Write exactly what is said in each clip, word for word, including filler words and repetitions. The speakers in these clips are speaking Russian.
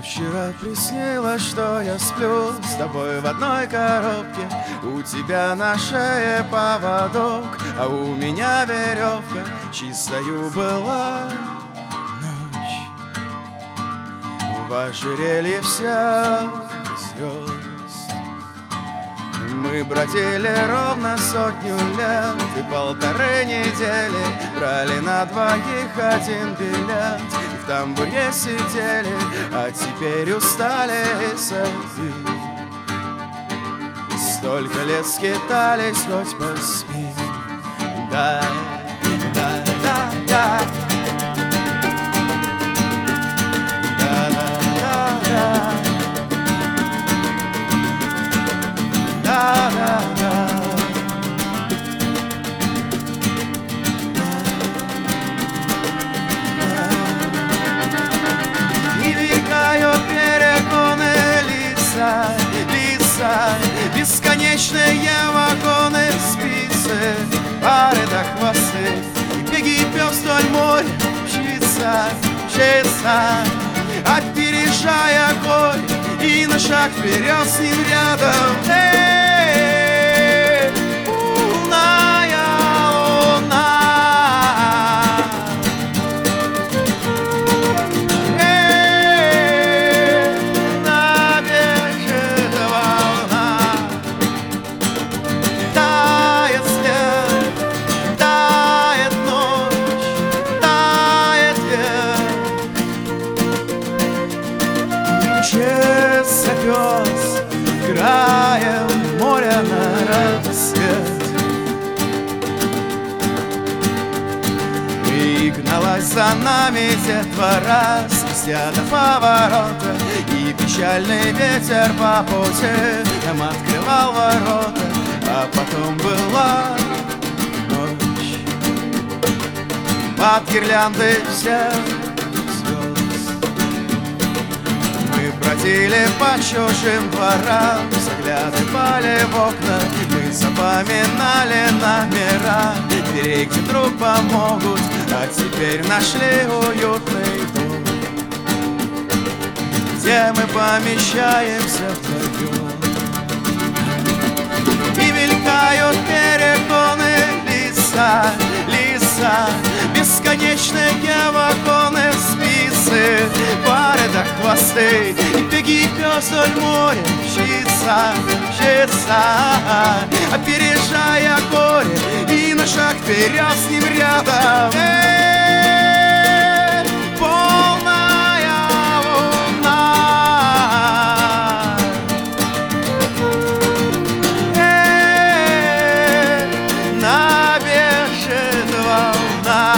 вчера приснилось, что я сплю с тобой в одной коробке. У тебя на шее поводок, а у меня веревка. Чистою была ночь в ожерелье всех звезд. Мы бродили ровно сотню лет и полторы недели, брали на двоих один билет и в тамбуре сидели, а теперь устали и сойти. Столько лет скитались, хоть поспи. Да, да, да, да. Да, да, да, да. Да, да, да. И мелькают перегоны леса, леса, бесконечные вагоны, спицы, пары до хвосты. И беги пес вдоль моря, мчится, мчится, опережая горе, и на шаг вперед с ним рядом. Эй, лунная луна. Эй, набежит волна. Тает снег, тает ночь, тает век. Мчится пес краем моря на рассвет. И гналась за нами детвора, спустя до поворота, и печальный ветер по пути нам открывал ворота. А потом была ночь под гирляндой всех звезд. Мы бродили по чужим дворам, взгляды пали в окна. Мы запоминали номера дверей, где вдруг помогут, а теперь нашли уютный дом, где мы помещаемся вдвоем. И мелькают перегоны леса, леса, бесконечные вагоны, спицы, пары до хвосты. И беги пес вдоль моря, мчится, мчится, опережая горе, и на шаг вперед с ним рядом. Эй, полная луна. Эй, набежит волна.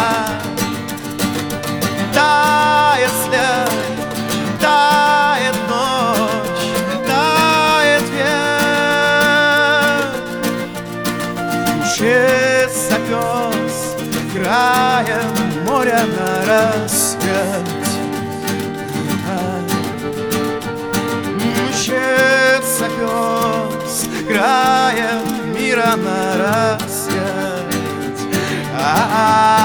Тает снег, тает ночь, тает век. Мчится пес краем моря на рассвет. Мчится пес краем мира на рассвет. А-а-а.